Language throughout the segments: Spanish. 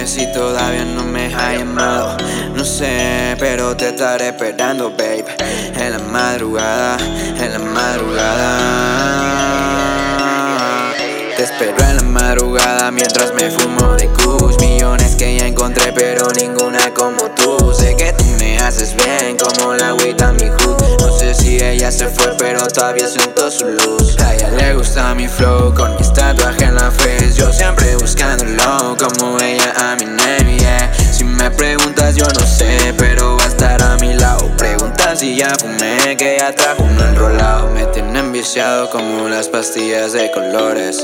si todavía no me has llamado. No sé, pero te estaré esperando, babe. En la madrugada, en la madrugada. Te espero en la madrugada mientras me fumo de kush. Millones que ya encontré, pero ninguna como tú. Sé que tú me haces bien como la agüita mi hood. No sé si ella se fue, pero todavía siento su luz. A ella le gusta mi flow con mi tatuaje en la face. Yo siempre buscándolo como ella a mi name, yeah. Si me preguntas yo no sé, pero va a estar a mi lado. Pregunta si ya fumé, que ya trajo uno enrolado. Me tienen viciado como las pastillas de colores.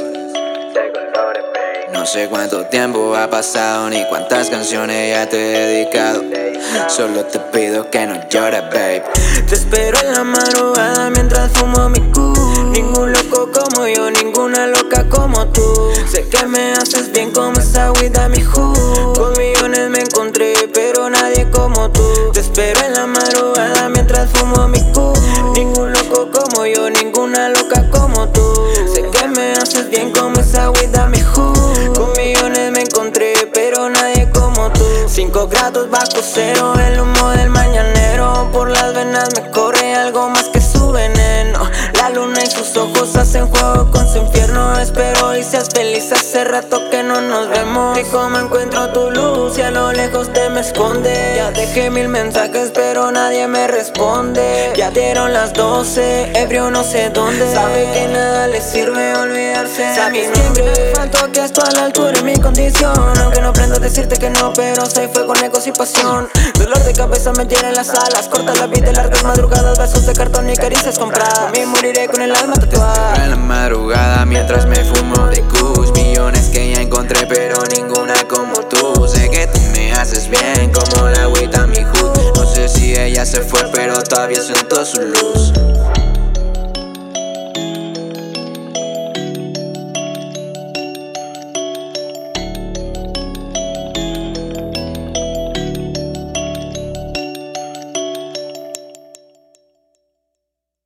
No sé cuánto tiempo ha pasado ni cuántas canciones ya te he dedicado. Solo te pido que no llores, babe. Te espero en la madrugada mientras fumo mi cool. Ningún loco como yo, ninguna loca como tú. Sé que me haces bien como esa agüita mi hood. Con millones me encontré, pero nadie como tú. Te espero en la madrugada mientras fumo mi cool. Ningún loco como yo, ninguna loca como tú. Sé que me haces bien como esa agüita mi hood. Con millones me encontré, pero nadie como tú. 5 grados bajo cero, el humo del mañanero. Por las venas me corre algo más que su veneno. La luna y sus ojos hacen juego con su infierno. Espero y seas feliz, hace rato que no nos vemos. Y como encuentro tu luz y a lo lejos te me esconde. Ya dejé 1000 mensajes pero nadie me responde. Ya dieron las 12, ebrio no sé dónde. Sabe que nada le sirve olvidarse. Sabes bien que me faltó, que esto a la altura es mi condición. Aunque no aprendo a decirte que no, pero soy fuego, negos y pasión. Dolor de cabeza me llena en las alas. Corta la vida de largas madrugadas, besos de cartón y caricias compradas. Me moriré con el alma tatuada. En la madrugada mientras me fumo de kush. Millones que ya encontré, pero ninguna como tú. Sé que tú me haces bien como la agüita mi hood. No sé si ella se fue, pero todavía siento su luz.